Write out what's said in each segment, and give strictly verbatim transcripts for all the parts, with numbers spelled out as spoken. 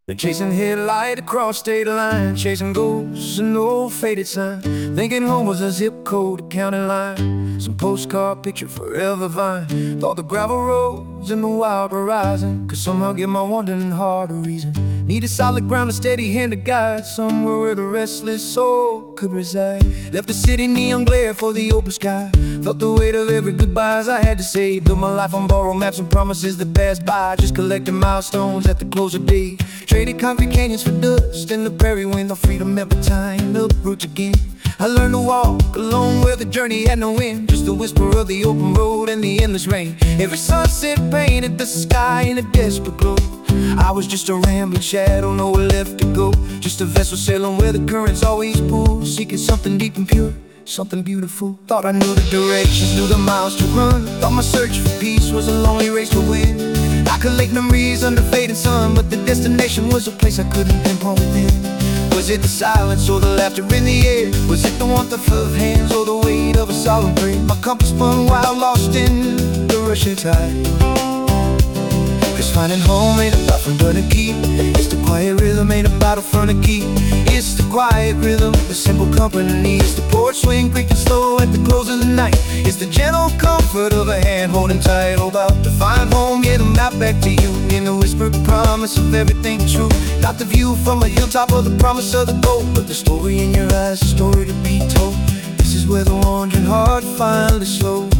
They're chasing headlight across state line, chasing ghosts and no faded sign. Thinking home was a zip code, a county line, some postcard picture forever vine. Thought the gravel roads and the wild horizon could somehow give my wandering heart a reason. Needed solid ground, a steady hand to guide, somewhere where the restless soul could reside. Left the city neon glare for the open sky. Felt the weight of every goodbyes I had to say. Built my life on borrowed maps and promises that passed by, just collecting milestones at the close of day. Traded concrete canyons for dust in the prairie wind. No freedom every time, uproots again. I learned to walk alone where the journey had no end, just the whisper of the open road and the endless rain. Every sunset painted the sky in a desperate glow. I was just a rambling shadow, nowhere left to go. Just a vessel sailing where the currents always pull, seeking something deep and pure, something beautiful. Thought I knew the directions, knew the miles to run. Thought my search for peace was a lonely race to win. I collect memories under fading sun, but the destination was a place I couldn't pinpoint within. Was it the silence or the laughter in the air? Was it the warmth of hands or the weight of a solemn prayer? My compass spun while lost in the rushing tide. Cause finding home ain't about front door to key. It's the quiet rhythm, ain't about a front of key. It's the quiet rhythm, the simple company. It's the porch swing creaking slow at the close of the night. It's the gentle comfort of a hand holding tight. About to find home, get a map back to you. In the whispered promise of everything true. Not the view from a hilltop or the promise of the goal, but the story in your eyes, the story to be told. This is where the wandering heart finally slows,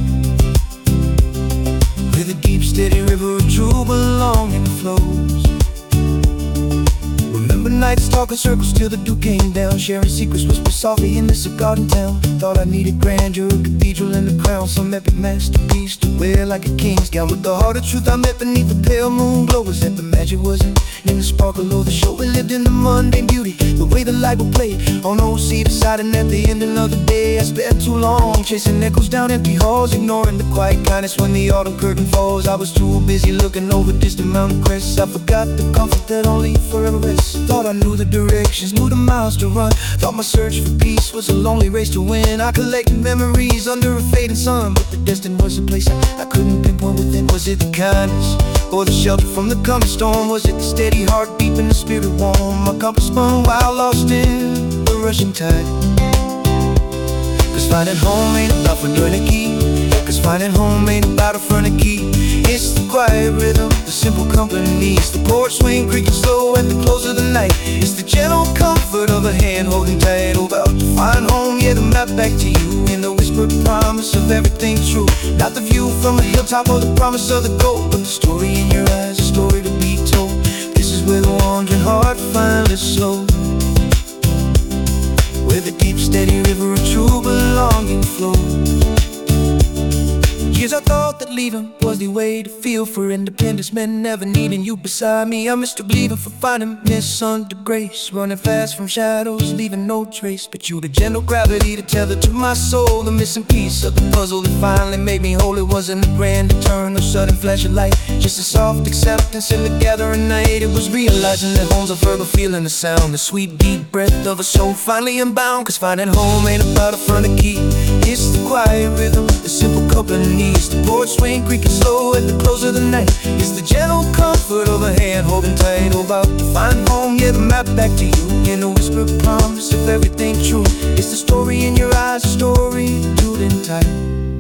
where the deep steady river of true belonging flows. Remember nights talking circles till the dew came down, sharing secrets whispered softly in this garden town. Thought I needed grandeur, a cathedral and a crown, some epic masterpiece to wear like a king's gown. With the heart of truth I met beneath the pale moon glow. Was that the magic wasn't in the sparkle of the show? We lived in the mundane beauty, the way the light would play on old cedar side. And at the ending of the day I spent too long chasing echoes down empty halls, ignoring the quiet kindness when the autumn curtain falls. I was too busy looking over distant mountain crests. I forgot the comfort that only forever rests. Thought I knew the directions, knew the miles to run. Thought my search for peace was a lonely race to win. I collected memories under a fading sun, but the destined was a place I, I couldn't pinpoint within. Was it the kindness or the shelter from the coming storm? Was it the steady heartbeat and the spirit warm? My compass spun while lost in the rushing tide. Cause finding home ain't about finding a key. Cause finding home ain't about a front of key. It's the quiet rhythm, the simple company. It's the porch swing creaking slow at the close of the night. It's the gentle comfort of a hand holding tight. About to find home, yeah, the map back to you. In the whispered promise of everything true. Not the view from a hilltop or the promise of the goal, but the story in your eyes, a story to be told. This is where the wandering heart finally slows, where the deep steady river of true belonging flows. Years I thought that leaving was the way to feel for independence, meant never needing you beside me. I missed believing for finding miss under grace, running fast from shadows, leaving no trace. But you, the gentle gravity to tether to my soul, the missing piece of the puzzle that finally made me whole. It wasn't a grand eternal sudden flash of light, just a soft acceptance in the gathering night. It was realizing that home's a verbal feeling, the sound, the sweet deep breath of a soul finally unbound. Cause finding home ain't about a front of key. It's the quiet rhythm, the simple company. It's the porch swing creaking slow at the close of the night. It's the gentle comfort of a hand holding tight. About to find home, yeah, the map back to you. In a whispered promise of everything true. It's the story in your eyes, a story told in tight.